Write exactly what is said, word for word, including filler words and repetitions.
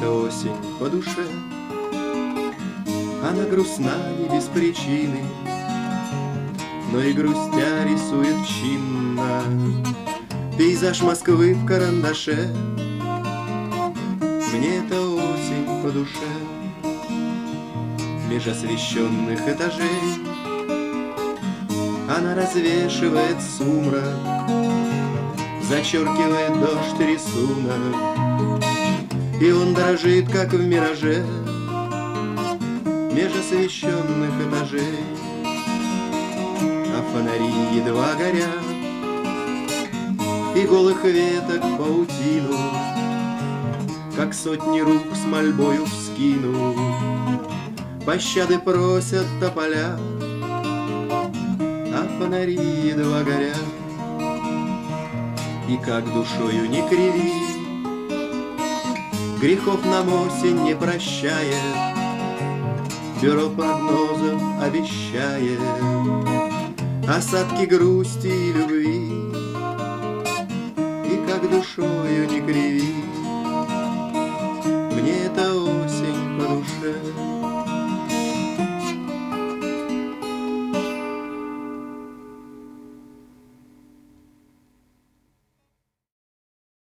эта осень по душе. Она грустна не без причины, но и грустя рисует чинно пейзаж Москвы в карандаше. Мне эта осень по душе. Меж освещенных этажей она развешивает сумрак, зачеркивает дождь рисунок, и он дрожит, как в мираже, меж освещенных этажей. А фонари едва горят, и голых веток паутину, как сотни рук с мольбою вскину, пощады просят тополя, а фонари едва горят. И как душою не криви, грехов нам осень не прощает, бюро прогнозов обещает осадки грусти и любви. И как душою не криви, мне эта осень по душе.